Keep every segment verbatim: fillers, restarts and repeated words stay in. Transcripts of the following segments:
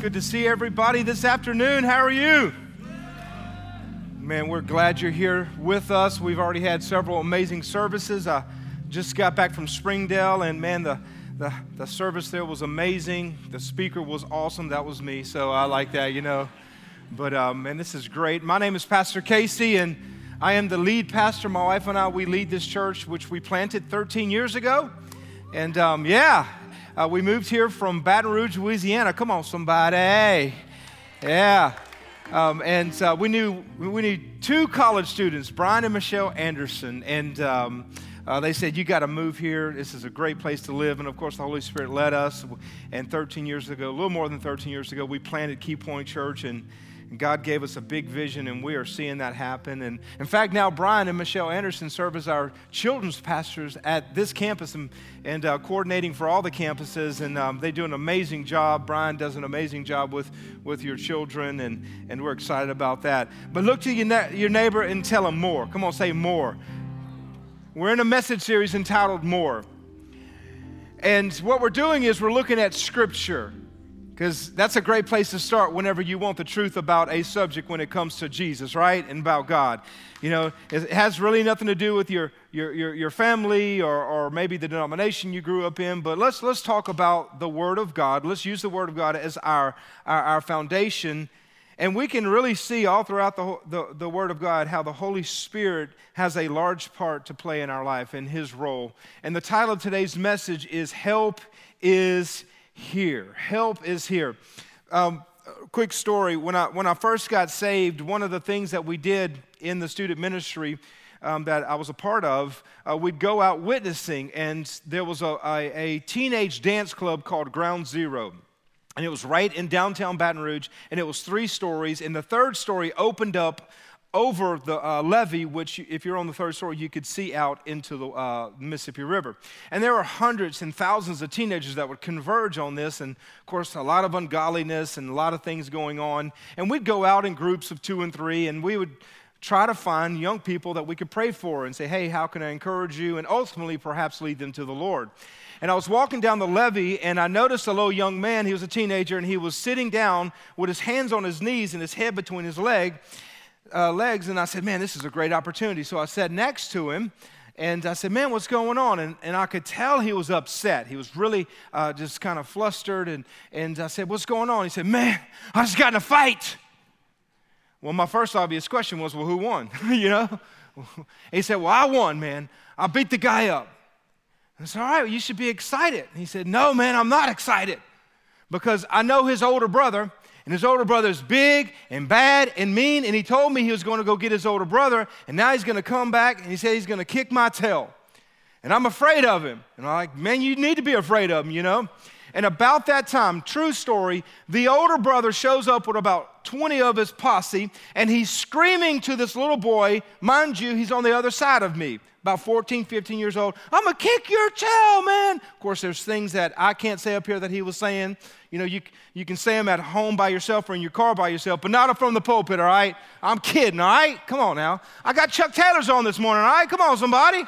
Good to see everybody this afternoon. How are you? Man, we're glad you're here with us. We've already had several amazing services. I just got back from Springdale, and man, the, the, the service there was amazing. The speaker was awesome. That was me, so I like that, you know. But, um, man, this is great. My name is Pastor Casey, and I am the lead pastor. My wife and I, we lead this church, which we planted thirteen years ago. And, um, yeah. Uh, we moved here from Baton Rouge, Louisiana. Come on, somebody. Yeah. Um, and uh, we knew we knew two college students, Brian and Michelle Anderson. And um, uh, they said, you got to move here. This is a great place to live. And, of course, the Holy Spirit led us. And thirteen years ago, a little more than thirteen years ago, we planted Key Point Church. And God gave us a big vision, and we are seeing that happen. And in fact, now Brian and Michelle Anderson serve as our children's pastors at this campus and, and uh, coordinating for all the campuses. And um, they do an amazing job. Brian does an amazing job with, with your children, and, and we're excited about that. But look to your, ne- your neighbor and tell him more. Come on, say more. We're in a message series entitled More. And what we're doing is we're looking at Scripture, because that's a great place to start whenever you want the truth about a subject when it comes to Jesus, right? And about God. You know, it has really nothing to do with your your your, your family or, or maybe the denomination you grew up in, but let's let's talk about the Word of God. Let's use the Word of God as our our, our foundation. And we can really see all throughout the, the, the Word of God how the Holy Spirit has a large part to play in our life and His role. And the title of today's message is Help is Here. Help is here. Um, quick story. When I when I first got saved, one of the things that we did in the student ministry um, that I was a part of, uh, we'd go out witnessing, and there was a, a, a teenage dance club called Ground Zero. And it was right in downtown Baton Rouge, and it was three stories, and the third story opened up over the uh, levee, which if you're on the third story, you could see out into the uh, Mississippi River. And there were hundreds and thousands of teenagers that would converge on this, and of course, a lot of ungodliness and a lot of things going on. And we'd go out in groups of two and three, and we would try to find young people that we could pray for and say, hey, how can I encourage you? And ultimately, perhaps lead them to the Lord. And I was walking down the levee, and I noticed a little young man. He was a teenager, and he was sitting down with his hands on his knees and his head between his leg. Uh, legs, and I said, man, this is a great opportunity. So I sat next to him, and I said, man, what's going on? And, and I could tell he was upset. He was really uh, just kind of flustered, and, and I said, what's going on? He said, man, I just got in a fight. Well, my first obvious question was, well, who won? you know? He said, well, I won, man. I beat the guy up. I said, all right, well, you should be excited. And he said, no, man, I'm not excited, because I know his older brother. And his older brother's big and bad and mean, and he told me he was going to go get his older brother, and now he's going to come back, and he said he's going to kick my tail. And I'm afraid of him. And I'm like, man, you need to be afraid of him, you know? And about that time, true story, the older brother shows up with about twenty of his posse, and he's screaming to this little boy. Mind you, he's on the other side of me, about fourteen, fifteen years old. I'm going to kick your tail, man. Of course, there's things that I can't say up here that he was saying. You know, you, you can say them at home by yourself or in your car by yourself, but not from the pulpit, all right? I'm kidding, all right? Come on now. I got Chuck Taylors on this morning, all right? Come on, somebody.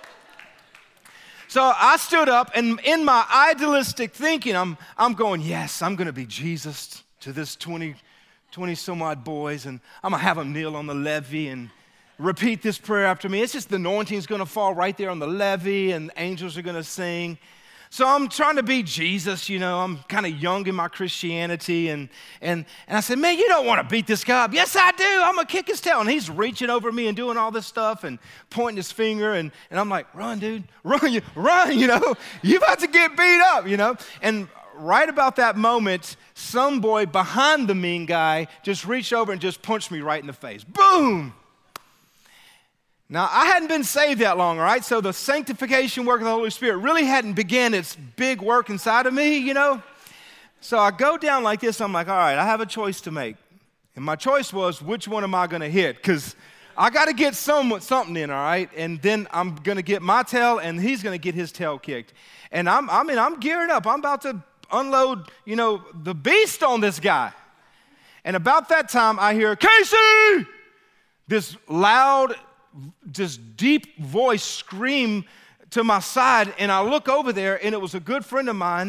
So I stood up, and in my idealistic thinking, I'm, I'm going, yes, I'm going to be Jesus to this twenty, twenty-some-odd boys, and I'm going to have them kneel on the levee and repeat this prayer after me. It's just the anointing's going to fall right there on the levee, and angels are going to sing. So I'm trying to be Jesus, you know. I'm kind of young in my Christianity, and and and I said, man, you don't want to beat this guy up. Yes, I do. I'm going to kick his tail. And he's reaching over me and doing all this stuff and pointing his finger, and, and I'm like, run, dude, run, you, run, you know. You're about to get beat up, you know. And right about that moment, some boy behind the mean guy just reached over and just punched me right in the face. Boom! Now, I hadn't been saved that long, all right? So the sanctification work of the Holy Spirit really hadn't began its big work inside of me, you know? So I go down like this. I'm like, all right, I have a choice to make. And my choice was, which one am I going to hit? Because I got to get some, something in, all right? And then I'm going to get my tail, and he's going to get his tail kicked. And I'm, I mean, I'm gearing up. I'm about to unload, you know, the beast on this guy. And about that time, I hear, Casey! This loud, just deep voice scream to my side, and I look over there, and it was a good friend of mine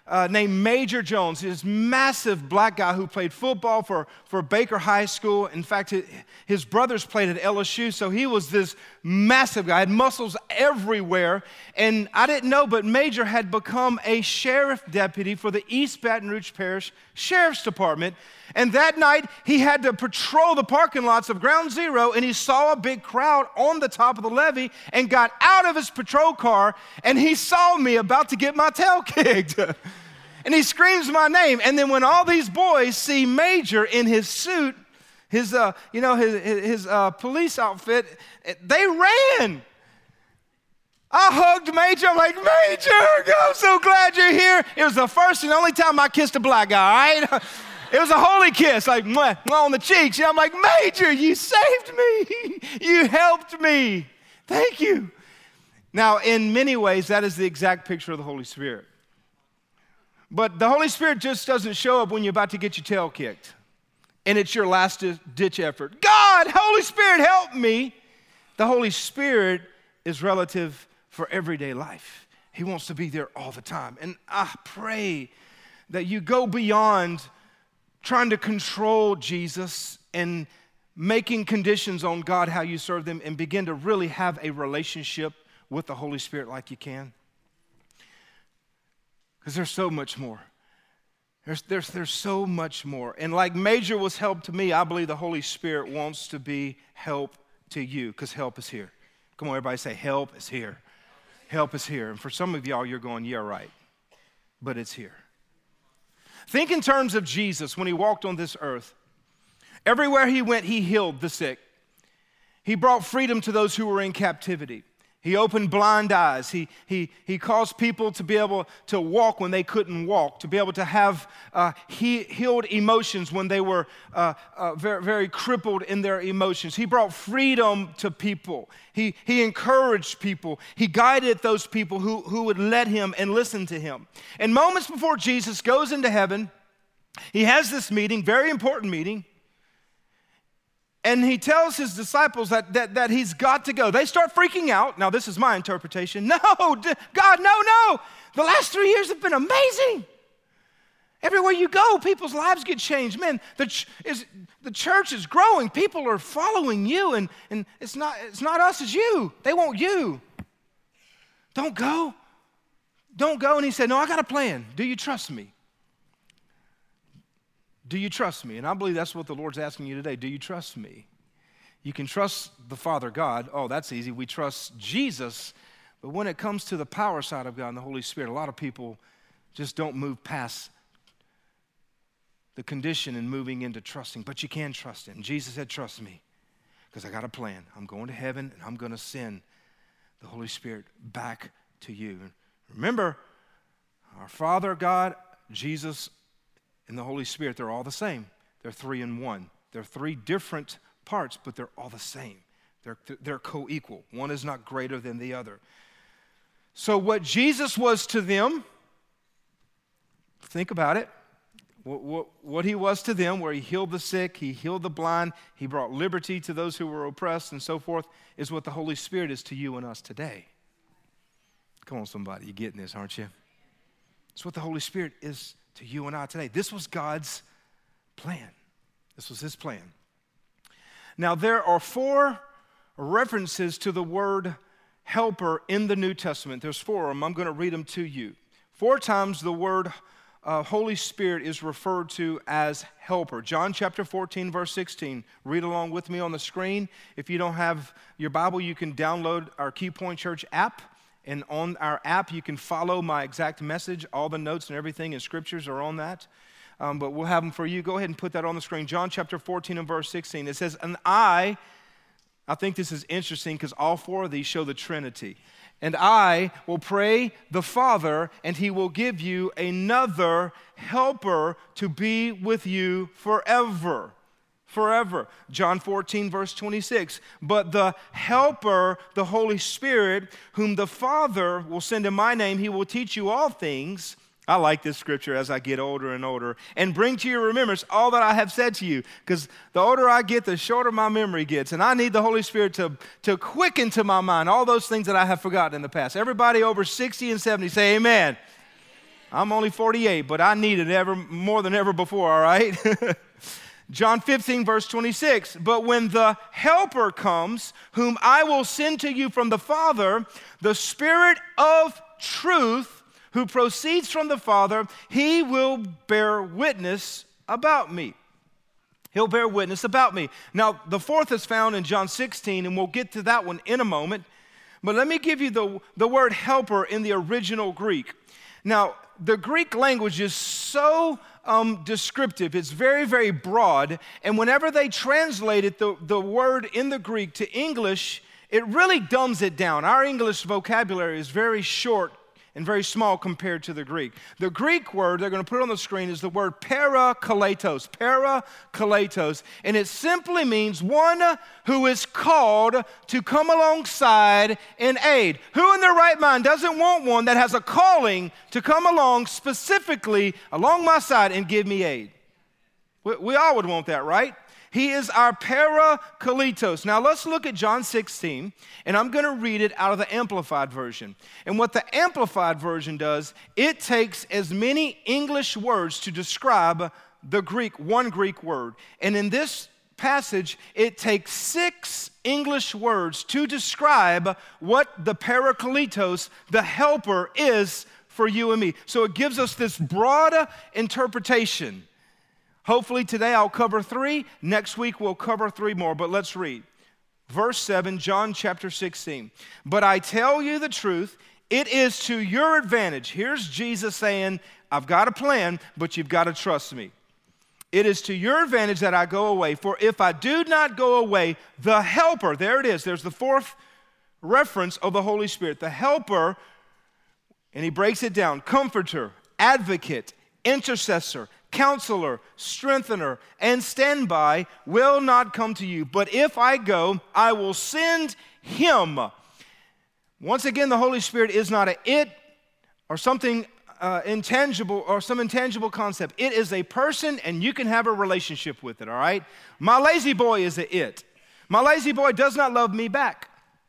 uh, named Major Jones. This massive black guy who played football for, for Baker High School. In fact, his, his brothers played at L S U, so he was this massive guy, had muscles everywhere. And I didn't know, but Major had become a sheriff deputy for the East Baton Rouge Parish Sheriff's Department. And that night, he had to patrol the parking lots of Ground Zero, and he saw a big crowd on the top of the levee and got out of his patrol car, and he saw me about to get my tail kicked. And he screams my name. And then when all these boys see Major in his suit, his, uh, you know, his, his uh, police outfit, they ran. I hugged Major. I'm like, Major, I'm so glad you're here. It was the first and only time I kissed a black guy, all right? It was a holy kiss, like mwah, mwah on the cheeks. And I'm like, Major, you saved me. You helped me. Thank you. Now, in many ways, that is the exact picture of the Holy Spirit. But the Holy Spirit just doesn't show up when you're about to get your tail kicked and it's your last ditch effort. God, Holy Spirit, help me. The Holy Spirit is relative for everyday life. He wants to be there all the time. And I pray that you go beyond trying to control Jesus and making conditions on God how you serve them and begin to really have a relationship with the Holy Spirit like you can. Because there's so much more. There's, there's, there's so much more. And like Major was help to me, I believe the Holy Spirit wants to be help to you, because help is here. Come on, everybody say, help is here. Help is here. And for some of y'all, you're going, yeah, right. But it's here. Think in terms of Jesus when he walked on this earth. Everywhere he went, he healed the sick. He brought freedom to those who were in captivity. He opened blind eyes. He, he, he caused people to be able to walk when they couldn't walk, to be able to have uh, he, healed emotions when they were uh, uh, very, very crippled in their emotions. He brought freedom to people. He, he encouraged people. He guided those people who, who would let him and listen to him. And moments before Jesus goes into heaven, he has this meeting, very important meeting, and he tells his disciples that, that, that he's got to go. They start freaking out. Now, this is my interpretation. No, God, no, no. The last three years have been amazing. Everywhere you go, people's lives get changed. Man, the, ch- is, the church is growing. People are following you, and, and it's, not, it's not us, it's you. They want you. Don't go. Don't go. And he said, no, I got a plan. Do you trust me? Do you trust me? And I believe that's what the Lord's asking you today. Do you trust me? You can trust the Father God. Oh, that's easy. We trust Jesus. But when it comes to the power side of God and the Holy Spirit, a lot of people just don't move past the condition and moving into trusting. But you can trust him. Jesus said, trust me, because I got a plan. I'm going to heaven, and I'm going to send the Holy Spirit back to you. Remember, our Father God, Jesus, and the Holy Spirit, they're all the same. They're three in one. They're three different parts, but they're all the same. They're, they're co-equal. One is not greater than the other. So what Jesus was to them, think about it, what, what, what he was to them, where he healed the sick, he healed the blind, he brought liberty to those who were oppressed and so forth, is what the Holy Spirit is to you and us today. Come on, somebody, you're getting this, aren't you? It's what the Holy Spirit is to you and I today. This was God's plan. This was his plan. Now, there are four references to the word helper in the New Testament. There's four of them. I'm going to read them to you. Four times the word uh, Holy Spirit is referred to as helper. John chapter fourteen, verse sixteen. Read along with me on the screen. If you don't have your Bible, you can download our Key Point Church app. And on our app, you can follow my exact message. All the notes and everything and scriptures are on that. Um, but we'll have them for you. Go ahead and put that on the screen. John chapter fourteen and verse sixteen. It says, and I, I think this is interesting because all four of these show the Trinity. And I will pray the Father, and he will give you another helper to be with you forever. Forever. John fourteen, verse twenty-six. But the helper, the Holy Spirit, whom the Father will send in my name, he will teach you all things. I like this scripture as I get older and older. And bring to your remembrance all that I have said to you. Because the older I get, the shorter my memory gets. And I need the Holy Spirit to, to quicken to my mind all those things that I have forgotten in the past. Everybody over sixty and seventy say amen. I'm only forty-eight, but I need it ever more than ever before, all right? John fifteen, verse twenty-six, but when the Helper comes, whom I will send to you from the Father, the Spirit of truth, who proceeds from the Father, he will bear witness about me. He'll bear witness about me. Now, the fourth is found in John sixteen, and we'll get to that one in a moment. But let me give you the, the word helper in the original Greek. Now, the Greek language is so um, descriptive. It's very, very broad. And whenever they translated the, the word in the Greek to English, it really dumbs it down. Our English vocabulary is very short and very small compared to the Greek. The Greek word they're going to put on the screen is the word parakletos, parakletos, and it simply means one who is called to come alongside and aid. Who in their right mind doesn't want one that has a calling to come along specifically along my side and give me aid? We, we all would want that, right? He is our parakletos. Now let's look at John sixteen, and I'm going to read it out of the Amplified Version. And what the Amplified Version does, it takes as many English words to describe the Greek, one Greek word. And in this passage, it takes six English words to describe what the parakletos, the helper, is for you and me. So it gives us this broad interpretation. Hopefully today I'll cover three. Next week we'll cover three more, but let's read. Verse seven, John chapter sixteen. But I tell you the truth, it is to your advantage. Here's Jesus saying, I've got a plan, but you've got to trust me. It is to your advantage that I go away, for if I do not go away, the helper, there it is, there's the fourth reference of the Holy Spirit, the helper, and he breaks it down, comforter, advocate, intercessor, counselor, strengthener, and standby will not come to you. But if I go, I will send him. Once again, the Holy Spirit is not an it or something uh, intangible or some intangible concept. It is a person, and you can have a relationship with it, all right? My lazy boy is a it. My lazy boy does not love me back.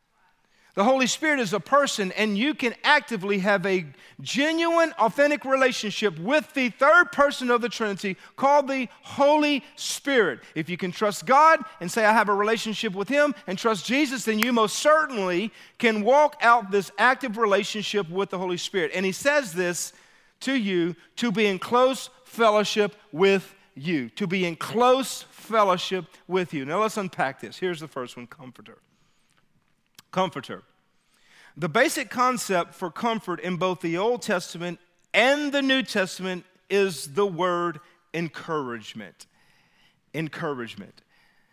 The Holy Spirit is a person, and you can actively have a genuine, authentic relationship with the third person of the Trinity called the Holy Spirit. If you can trust God and say, I have a relationship with Him, and trust Jesus, then you most certainly can walk out this active relationship with the Holy Spirit. And He says this to you to be in close fellowship with you, to be in close fellowship with you. Now let's unpack this. Here's the first one, comforter. Comforter. The basic concept for comfort in both the Old Testament and the New Testament is the word encouragement. Encouragement.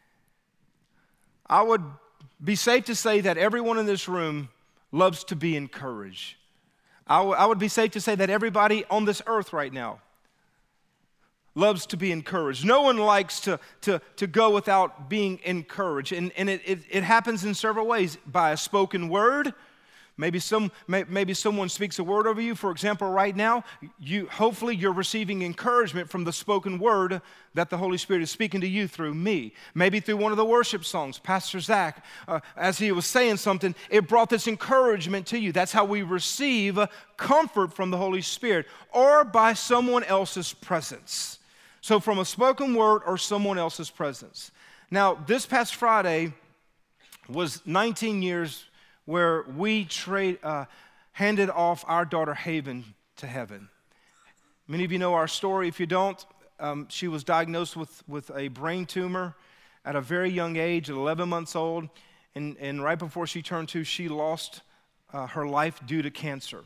I would be safe to say that everyone in this room loves to be encouraged. I, w- I would be safe to say that everybody on this earth right now loves to be encouraged. No one likes to, to, to go without being encouraged. And, and it, it, it happens in several ways. By a spoken word. Maybe, some, may, maybe someone speaks a word over you. For example, right now, you hopefully you're receiving encouragement from the spoken word that the Holy Spirit is speaking to you through me. Maybe through one of the worship songs, Pastor Zach, uh, as he was saying something, it brought this encouragement to you. That's how we receive comfort from the Holy Spirit, or by someone else's presence. So from a spoken word or someone else's presence. Now, this past Friday was nineteen years where we trade, uh, handed off our daughter Haven to heaven. Many of you know our story. If you don't, um, she was diagnosed with, with a brain tumor at a very young age, at eleven months old, and, and right before she turned two, she lost uh, her life due to cancer.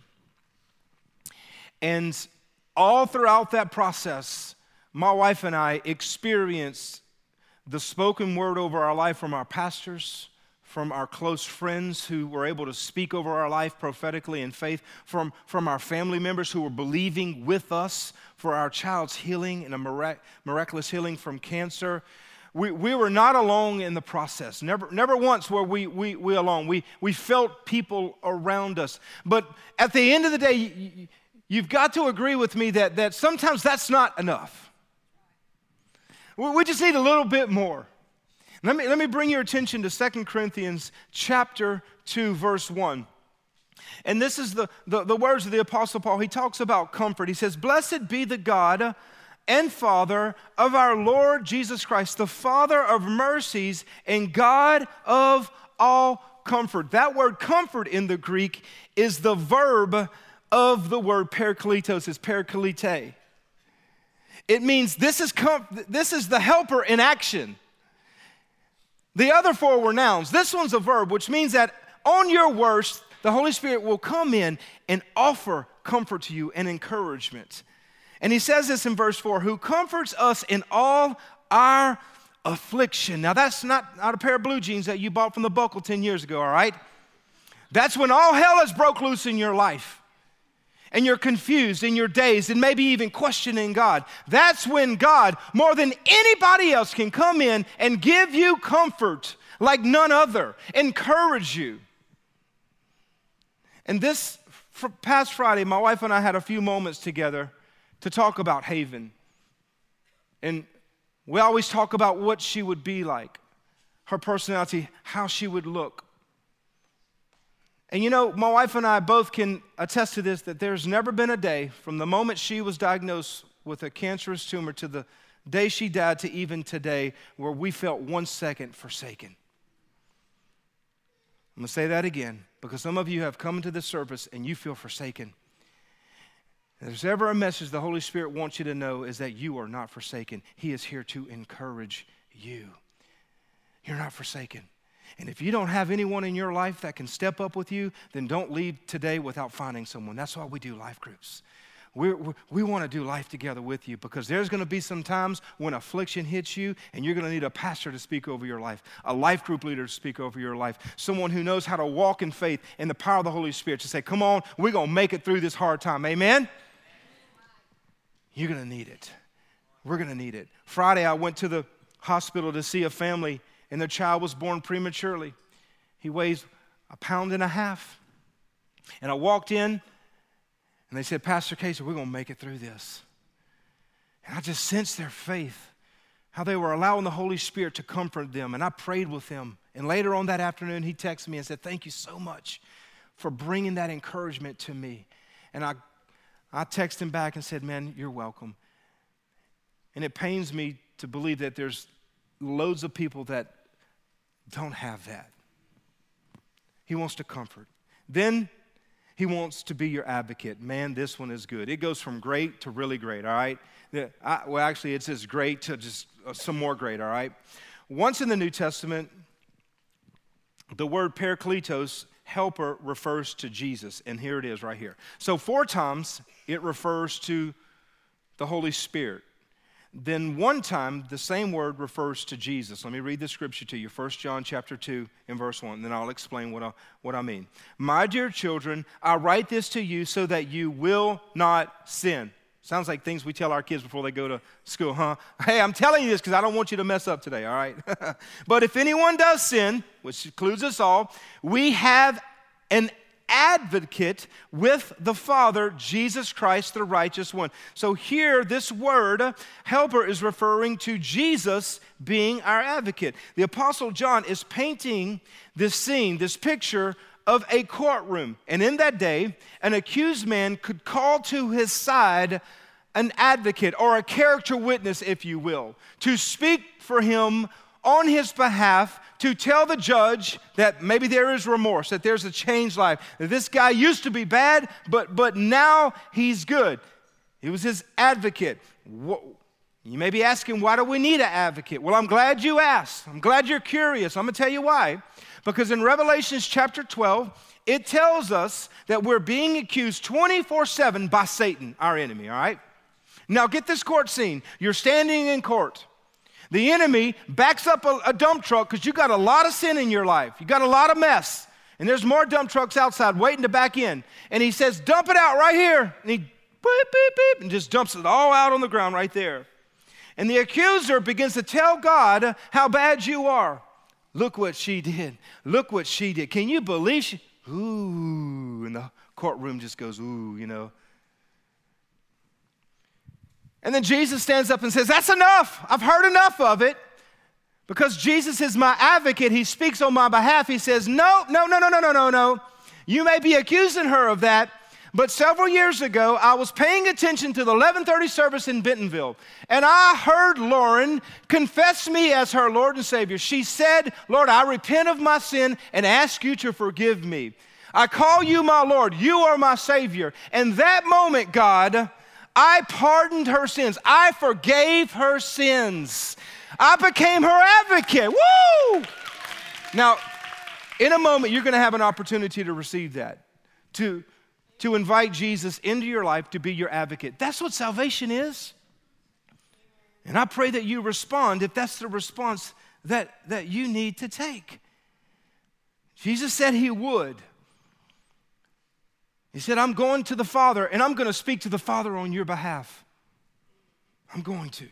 And all throughout that process, my wife and I experienced the spoken word over our life from our pastors, from our close friends who were able to speak over our life prophetically in faith, from, from our family members who were believing with us for our child's healing and a mirac- miraculous healing from cancer. We, we were not alone in the process. Never, never once were we, we, we alone. We, we felt people around us. But at the end of the day, you, you've got to agree with me that, that sometimes that's not enough. We just need a little bit more. Let me, let me bring your attention to Second Corinthians chapter two, verse one. And this is the, the, the words of the Apostle Paul. He talks about comfort. He says, "Blessed be the God and Father of our Lord Jesus Christ, the Father of mercies and God of all comfort." That word comfort in the Greek is the verb of the word parakletos, is parakalite. It means this is, com- this is the helper in action. The other four were nouns. This one's a verb, which means that on your worst, the Holy Spirit will come in and offer comfort to you and encouragement. And he says this in verse four, "Who comforts us in all our affliction." Now that's not, not a pair of blue jeans that you bought from the Buckle ten years ago, all right? That's when all hell has broke loose in your life. And you're confused and you're dazed and maybe even questioning God. That's when God, more than anybody else, can come in and give you comfort like none other, encourage you. And this past Friday, my wife and I had a few moments together to talk about Haven. And we always talk about what she would be like, her personality, how she would look. And you know, my wife and I both can attest to this, that there's never been a day from the moment she was diagnosed with a cancerous tumor to the day she died to even today where we felt one second forsaken. I'm going to say that again because some of you have come into this service and you feel forsaken. If there's ever a message the Holy Spirit wants you to know is that you are not forsaken. He is here to encourage you. You're not forsaken. And if you don't have anyone in your life that can step up with you, then don't leave today without finding someone. That's why we do life groups. We're, we we want to do life together with you because there's going to be some times when affliction hits you and you're going to need a pastor to speak over your life, a life group leader to speak over your life, someone who knows how to walk in faith and the power of the Holy Spirit to say, come on, we're going to make it through this hard time. Amen? You're going to need it. We're going to need it. Friday, I went to the hospital to see a family and their child was born prematurely. He weighs a pound and a half. And I walked in, and they said, "Pastor Casey, we're going to make it through this." And I just sensed their faith, how they were allowing the Holy Spirit to comfort them. And I prayed with them. And later on that afternoon, he texted me and said, "Thank you so much for bringing that encouragement to me." And I, I texted him back and said, "Man, you're welcome." And it pains me to believe that there's loads of people that don't have that. He wants to comfort. Then he wants to be your advocate. Man, this one is good. It goes from great to really great, all right? I, well, actually, it says great to just uh, some more great, all right? Once in the New Testament, the word parakletos, helper, refers to Jesus, and here it is right here. So four times it refers to the Holy Spirit. Then one time, the same word refers to Jesus. Let me read the scripture to you, First John chapter two and verse one, and then I'll explain what I, what I mean. "My dear children, I write this to you so that you will not sin." Sounds like things we tell our kids before they go to school, huh? Hey, I'm telling you this because I don't want you to mess up today, all right? "But if anyone does sin," which includes us all, "we have an advocate with the Father, Jesus Christ, the righteous one." So here, this word, helper, is referring to Jesus being our advocate. The Apostle John is painting this scene, this picture of a courtroom. And in that day, an accused man could call to his side an advocate or a character witness, if you will, to speak for him on his behalf, to tell the judge that maybe there is remorse, that there's a changed life, that this guy used to be bad, but, but now he's good. He was his advocate. You may be asking, why do we need an advocate? Well, I'm glad you asked. I'm glad you're curious. I'm going to tell you why. Because in Revelation chapter twelve, it tells us that we're being accused twenty-four seven by Satan, our enemy, all right? Now get this court scene. You're standing in court. The enemy backs up a, a dump truck because you got a lot of sin in your life. You got a lot of mess. And there's more dump trucks outside waiting to back in. And he says, "Dump it out right here." And he beep, beep, beep, and just dumps it all out on the ground right there. And the accuser begins to tell God how bad you are. "Look what she did. Look what she did. Can you believe she?" Ooh, and the courtroom just goes, ooh, you know. And then Jesus stands up and says, "That's enough. I've heard enough of it." Because Jesus is my advocate, he speaks on my behalf. He says, no, no, no, no, no, no, no, no. You may be accusing her of that, but several years ago, I was paying attention to the eleven thirty service in Bentonville, and I heard Lauren confess me as her Lord and Savior. She said, Lord, I repent of my sin and ask you to forgive me. I call you my Lord. You are my Savior. And that moment, God, I pardoned her sins. I forgave her sins. I became her advocate. Woo! Now, in a moment, you're going to have an opportunity to receive that, to to invite Jesus into your life to be your advocate. That's what salvation is. And I pray that you respond if that's the response that, that you need to take. Jesus said he would. He said, I'm going to the Father, and I'm going to speak to the Father on your behalf. I'm going to.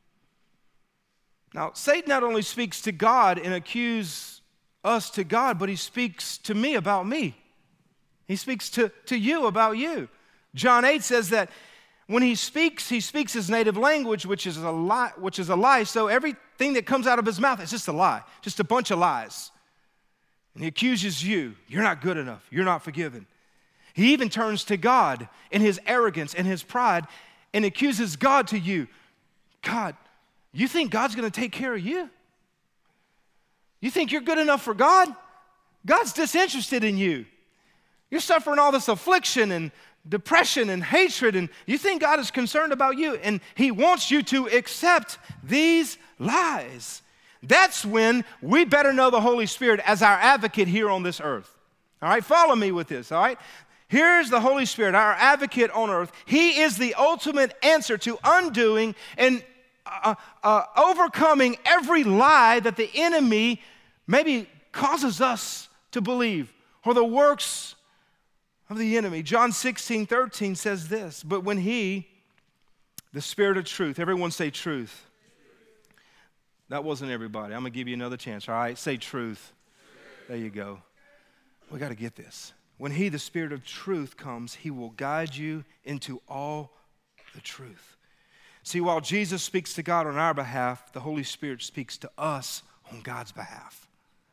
Now, Satan not only speaks to God and accuses us to God, but he speaks to me about me. He speaks to, to you about you. John eight says that when he speaks, he speaks his native language, which is a lie, which is a lie. So everything that comes out of his mouth is just a lie, just a bunch of lies. And he accuses you. You're not good enough. You're not forgiven. He even turns to God in his arrogance and his pride and accuses God to you. God, you think God's going to take care of you? You think you're good enough for God? God's disinterested in you. You're suffering all this affliction and depression and hatred, and you think God is concerned about you, and he wants you to accept these lies. That's when we better know the Holy Spirit as our advocate here on this earth. All right, follow me with this, all right? Here's the Holy Spirit, our advocate on earth. He is the ultimate answer to undoing and uh, uh, overcoming every lie that the enemy maybe causes us to believe, or the works of the enemy. John sixteen thirteen says this, but when he, the Spirit of truth, everyone say truth. That wasn't everybody. I'm going to give you another chance, all right? Say truth. There you go. We got to get this. When he, the Spirit of truth, comes, he will guide you into all the truth. See, while Jesus speaks to God on our behalf, the Holy Spirit speaks to us on God's behalf.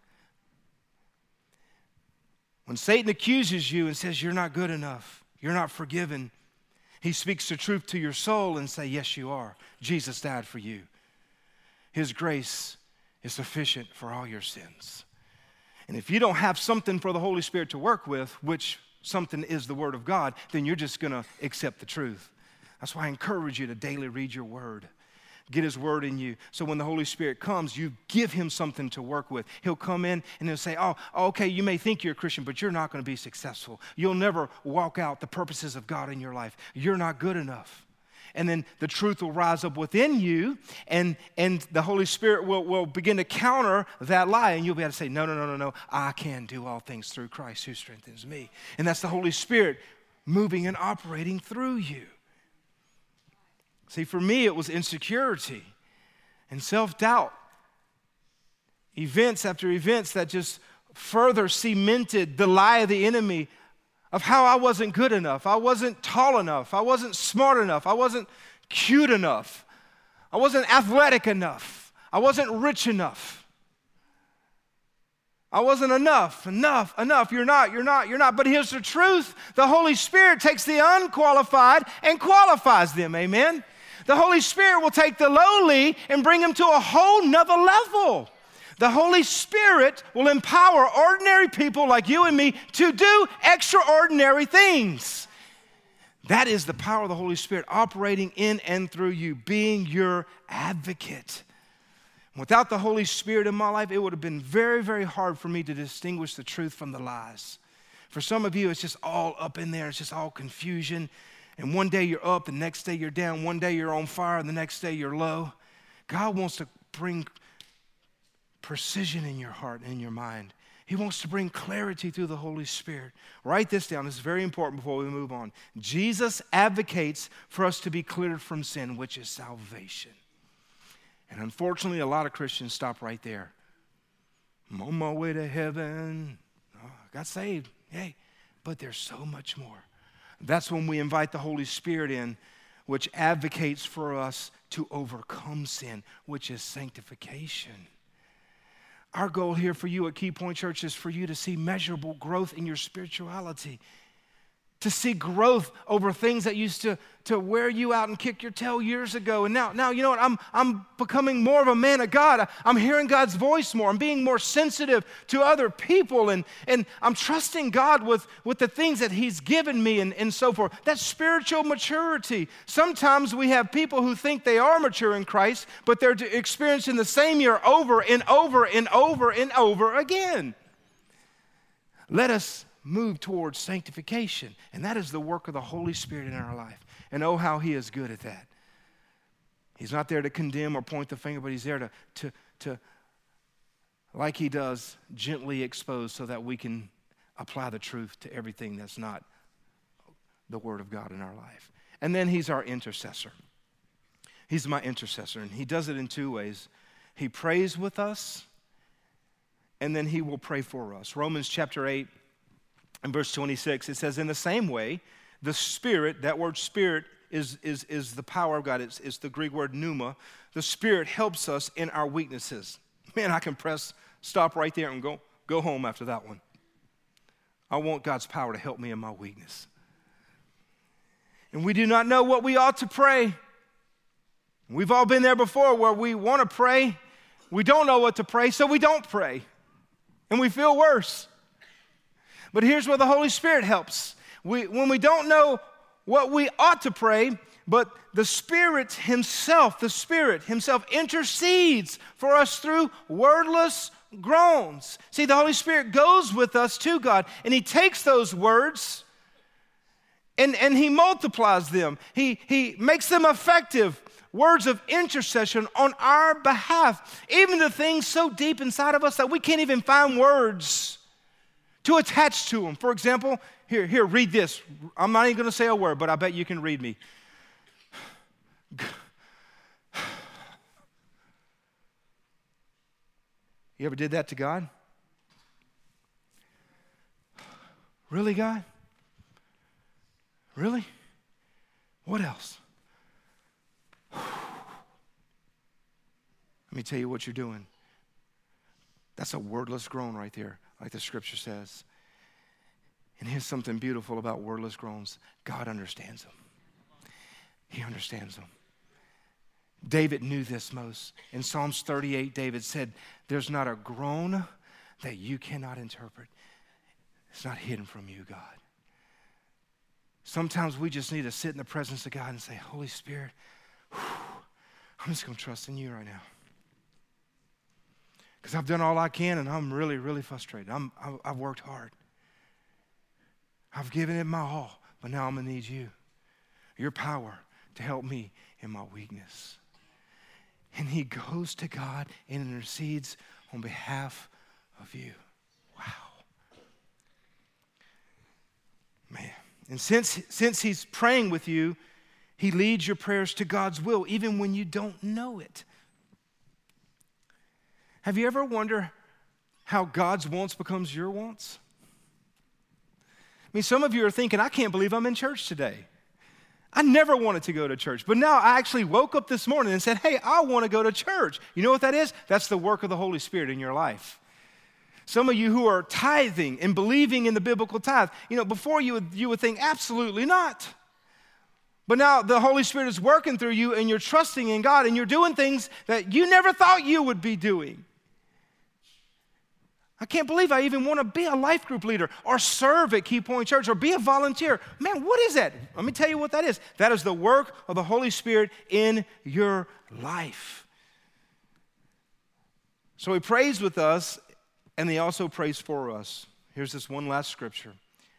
When Satan accuses you and says you're not good enough, you're not forgiven, he speaks the truth to your soul and say, yes, you are. Jesus died for you. His grace is sufficient for all your sins. And if you don't have something for the Holy Spirit to work with, which something is the Word of God, then you're just going to accept the truth. That's why I encourage you to daily read your Word. Get his word in you. So when the Holy Spirit comes, you give him something to work with. He'll come in and he'll say, oh, okay, you may think you're a Christian, but you're not going to be successful. You'll never walk out the purposes of God in your life. You're not good enough. And then the truth will rise up within you, and, and the Holy Spirit will, will begin to counter that lie, and you'll be able to say, no, no, no, no, no, I can do all things through Christ who strengthens me. And that's the Holy Spirit moving and operating through you. See, for me, it was insecurity and self-doubt. Events after events that just further cemented the lie of the enemy of how I wasn't good enough. I wasn't tall enough. I wasn't smart enough. I wasn't cute enough. I wasn't athletic enough. I wasn't rich enough. I wasn't enough, enough, enough. You're not, you're not, you're not. But here's the truth. The Holy Spirit takes the unqualified and qualifies them, amen? The Holy Spirit will take the lowly and bring them to a whole nother level. The Holy Spirit will empower ordinary people like you and me to do extraordinary things. That is the power of the Holy Spirit operating in and through you, being your advocate. Without the Holy Spirit in my life, it would have been very, very hard for me to distinguish the truth from the lies. For some of you, it's just all up in there. It's just all confusion. And one day you're up, the next day you're down. One day you're on fire, and the next day you're low. God wants to bring precision in your heart and in your mind. He wants to bring clarity through the Holy Spirit. Write this down. This is very important before we move on. Jesus advocates for us to be cleared from sin, which is salvation. And unfortunately, a lot of Christians stop right there. I'm on my way to heaven. Oh, I got saved. Hey, but there's so much more. That's when we invite the Holy Spirit in, which advocates for us to overcome sin, which is sanctification. Our goal here for you at Key Point Church is for you to see measurable growth in your spirituality, to see growth over things that used to, to wear you out and kick your tail years ago. And now, now you know what? I'm, I'm becoming more of a man of God. I'm hearing God's voice more. I'm being more sensitive to other people. And, and I'm trusting God with, with the things that He's given me and, and so forth. That's spiritual maturity. Sometimes we have people who think they are mature in Christ, but they're experiencing the same year over and over and over and over again. Let us move towards sanctification, and that is the work of the Holy Spirit in our life. And oh, how He is good at that. He's not there to condemn or point the finger, but He's there to, to, to like He does, gently expose so that we can apply the truth to everything that's not the Word of God in our life. And then He's our intercessor. He's my intercessor, and He does it in two ways. He prays with us, and then He will pray for us. Romans chapter eight, in verse twenty-six, it says, in the same way, the Spirit, that word Spirit is, is, is the power of God. It's, it's the Greek word pneuma. The Spirit helps us in our weaknesses. Man, I can press stop right there and go, go home after that one. I want God's power to help me in my weakness. And we do not know what we ought to pray. We've all been there before where we want to pray. We don't know what to pray, so we don't pray. And we feel worse. But here's where the Holy Spirit helps. We, when we don't know what we ought to pray, but the Spirit Himself, the Spirit Himself intercedes for us through wordless groans. See, the Holy Spirit goes with us to God, and He takes those words and, and He multiplies them. He, he makes them effective words of intercession on our behalf, even the things so deep inside of us that we can't even find words to attach to them. For example, here, here, read this. I'm not even going to say a word, but I bet you can read me. You ever did that to God? Really, God? Really? What else? Let me tell you what you're doing. That's a wordless groan right there, like the scripture says. And here's something beautiful about wordless groans. God understands them. He understands them. David knew this most. In Psalms thirty-eight, David said, there's not a groan that you cannot interpret. It's not hidden from you, God. Sometimes we just need to sit in the presence of God and say, Holy Spirit, whew, I'm just going to trust in you right now. Because I've done all I can, and I'm really, really frustrated. I'm, I've worked hard. I've given it my all, but now I'm going to need you, your power, to help me in my weakness. And he goes to God and intercedes on behalf of you. Wow. Man. And since, since he's praying with you, he leads your prayers to God's will, even when you don't know it. Have you ever wondered how God's wants becomes your wants? I mean, some of you are thinking, I can't believe I'm in church today. I never wanted to go to church, but now I actually woke up this morning and said, hey, I want to go to church. You know what that is? That's the work of the Holy Spirit in your life. Some of you who are tithing and believing in the biblical tithe, you know, before you would, you would think, absolutely not. But now the Holy Spirit is working through you and you're trusting in God and you're doing things that you never thought you would be doing. I can't believe I even want to be a life group leader or serve at Key Point Church or be a volunteer. Man, what is that? Let me tell you what that is. That is the work of the Holy Spirit in your life. So he prays with us, and he also prays for us. Here's this one last scripture.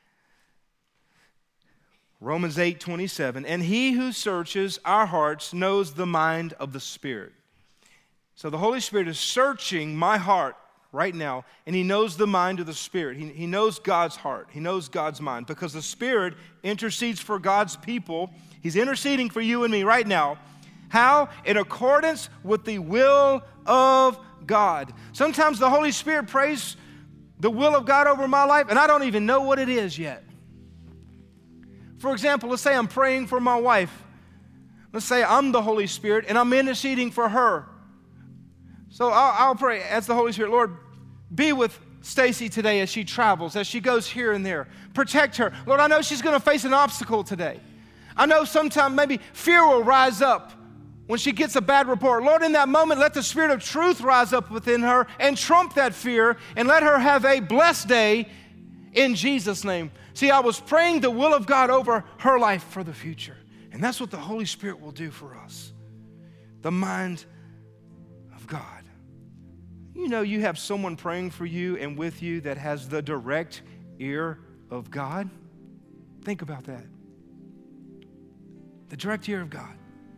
Romans eight twenty-seven, and he who searches our hearts knows the mind of the Spirit. So the Holy Spirit is searching my heart right now, and he knows the mind of the Spirit. He, he knows God's heart. He knows God's mind, because the Spirit intercedes for God's people. He's interceding for you and me right now. How? In accordance with the will of God. Sometimes the Holy Spirit prays the will of God over my life, and I don't even know what it is yet. For example, let's say I'm praying for my wife. Let's say I'm the Holy Spirit, and I'm interceding for her. So I'll, I'll pray as the Holy Spirit, Lord, be with Stacy today as she travels, as she goes here and there. Protect her. Lord, I know she's going to face an obstacle today. I know sometime maybe fear will rise up when she gets a bad report. Lord, in that moment, let the Spirit of truth rise up within her and trump that fear and let her have a blessed day in Jesus' name. See, I was praying the will of God over her life for the future. And that's what the Holy Spirit will do for us. The mind of God. You know, you have someone praying for you and with you that has the direct ear of God. Think about that. The direct ear of God.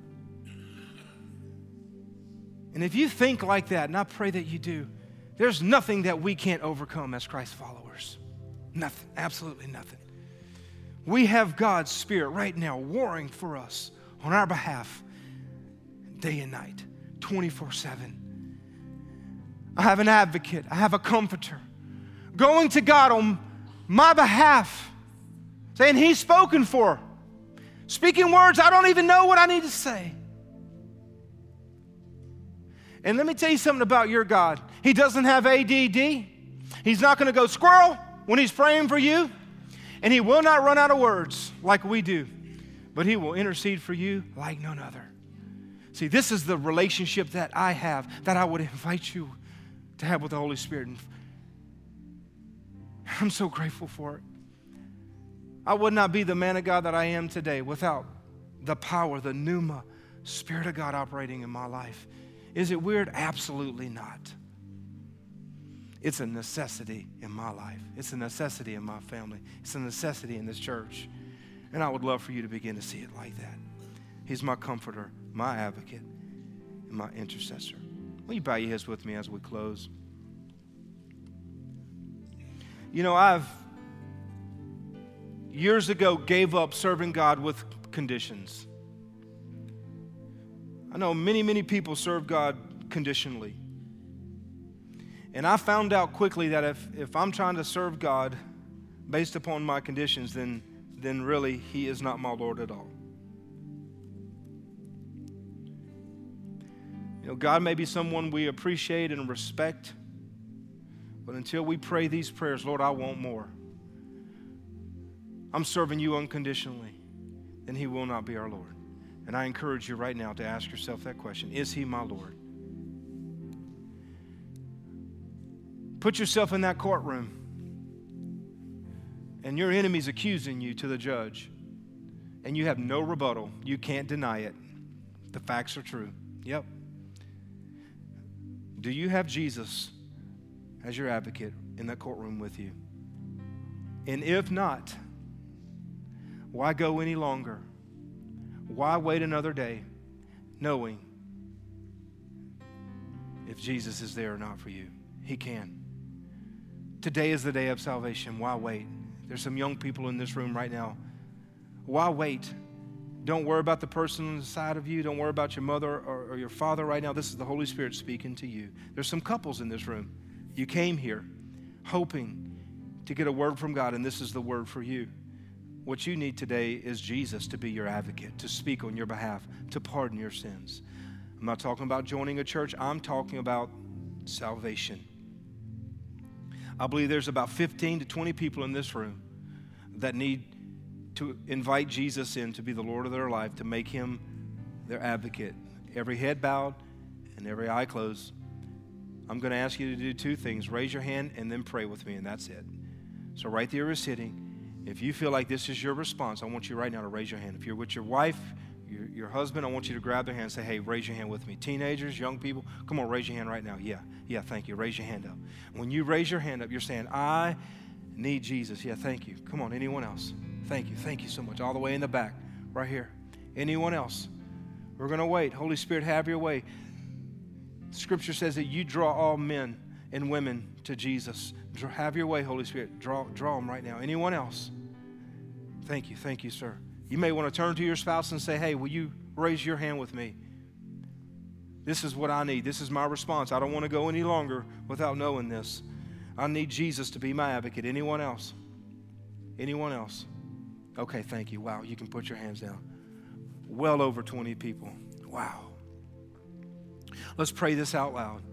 And if you think like that, and I pray that you do, there's nothing that we can't overcome as Christ followers. Nothing, absolutely nothing. We have God's Spirit right now warring for us on our behalf day and night, twenty-four seven. I have an advocate. I have a comforter going to God on my behalf, saying He's spoken for, speaking words I don't even know what I need to say. And let me tell you something about your God. He doesn't have A D D. He's not going to go squirrel when He's praying for you. And He will not run out of words like we do. But He will intercede for you like none other. See, this is the relationship that I have, that I would invite you to have with the Holy Spirit. And I'm so grateful for it. I would not be the man of God that I am today without the power, the pneuma, Spirit of God operating in my life. Is it weird? Absolutely not. It's a necessity in my life. It's a necessity in my family. It's a necessity in this church. And I would love for you to begin to see it like that. He's my comforter, my advocate, and my intercessor. Will you bow your heads with me as we close? You know, I've years ago gave up serving God with conditions. I know many, many people serve God conditionally. And I found out quickly that if, if I'm trying to serve God based upon my conditions, then, then really He is not my Lord at all. You know, God may be someone we appreciate and respect, but until we pray these prayers, Lord, I want more. I'm serving you unconditionally, then He will not be our Lord. And I encourage you right now to ask yourself that question. Is He my Lord? Put yourself in that courtroom and your enemy's accusing you to the judge and you have no rebuttal. You can't deny it. The facts are true. Yep. Do you have Jesus as your advocate in that courtroom with you? And if not, why go any longer? Why wait another day knowing if Jesus is there or not for you? He can. Today is the day of salvation. Why wait? There's some young people in this room right now. Why wait? Don't worry about the person on the side of you. Don't worry about your mother or, or your father right now. This is the Holy Spirit speaking to you. There's some couples in this room. You came here hoping to get a word from God, and this is the word for you. What you need today is Jesus to be your advocate, to speak on your behalf, to pardon your sins. I'm not talking about joining a church. I'm talking about salvation. I believe there's about fifteen to twenty people in this room that need to invite Jesus in to be the Lord of their life, to make Him their advocate. Every head bowed and every eye closed. I'm going to ask you to do two things. Raise your hand and then pray with me, and that's it. So right there you're sitting. If you feel like this is your response, I want you right now to raise your hand. If you're with your wife, your, your husband, I want you to grab their hand and say, hey, raise your hand with me. Teenagers, young people, come on, raise your hand right now. Yeah, yeah, thank you. Raise your hand up. When you raise your hand up, you're saying, I need Jesus. Yeah, thank you. Come on, anyone else? Thank you. Thank you so much. All the way in the back, right here. Anyone else? We're going to wait. Holy Spirit, have your way. Scripture says that you draw all men and women to Jesus. Have your way, Holy Spirit. Draw, draw them right now. Anyone else? Thank you. Thank you, sir. You may want to turn to your spouse and say, hey, will you raise your hand with me? This is what I need. This is my response. I don't want to go any longer without knowing this. I need Jesus to be my advocate. Anyone else? Anyone else? Okay, thank you. Wow, you can put your hands down. Well over twenty people. Wow. Let's pray this out loud.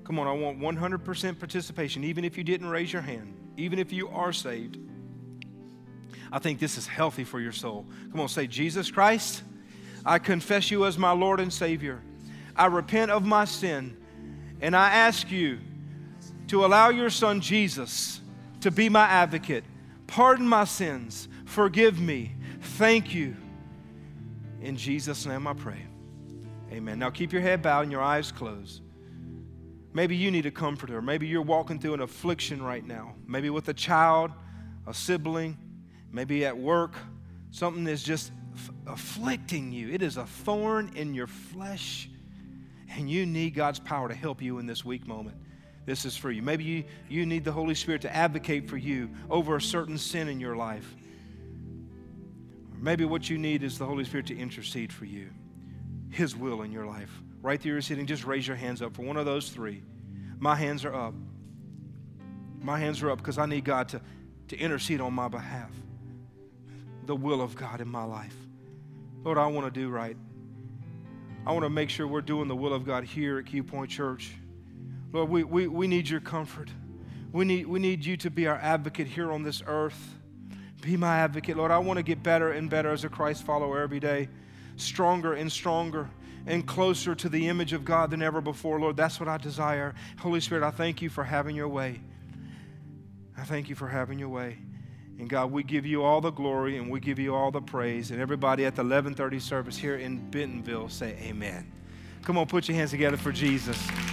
Come on, I want one hundred percent participation, even if you didn't raise your hand, even if you are saved. I think this is healthy for your soul. Come on, say, Jesus Christ, I confess you as my Lord and Savior. I repent of my sin, and I ask you to allow your Son Jesus to be my advocate. Pardon my sins. Forgive me. Thank you. In Jesus' name I pray. Amen. Now keep your head bowed and your eyes closed. Maybe you need a comforter. Maybe you're walking through an affliction right now. Maybe with a child, a sibling, maybe at work. Something is just f- afflicting you. It is a thorn in your flesh, and you need God's power to help you in this weak moment. This is for you. Maybe you, you need the Holy Spirit to advocate for you over a certain sin in your life. Or maybe what you need is the Holy Spirit to intercede for you, His will in your life. Right there you're sitting, just raise your hands up for one of those three. My hands are up. My hands are up because I need God to, to intercede on my behalf. The will of God in my life. Lord, I want to do right. I want to make sure we're doing the will of God here at Key Point Church. Lord, we, we, we need your comfort. We need, we need you to be our advocate here on this earth. Be my advocate. Lord, I want to get better and better as a Christ follower every day. Stronger and stronger and closer to the image of God than ever before. Lord, that's what I desire. Holy Spirit, I thank you for having your way. I thank you for having your way. And God, we give you all the glory and we give you all the praise. And everybody at the eleven thirty service here in Bentonville say amen. Come on, put your hands together for Jesus.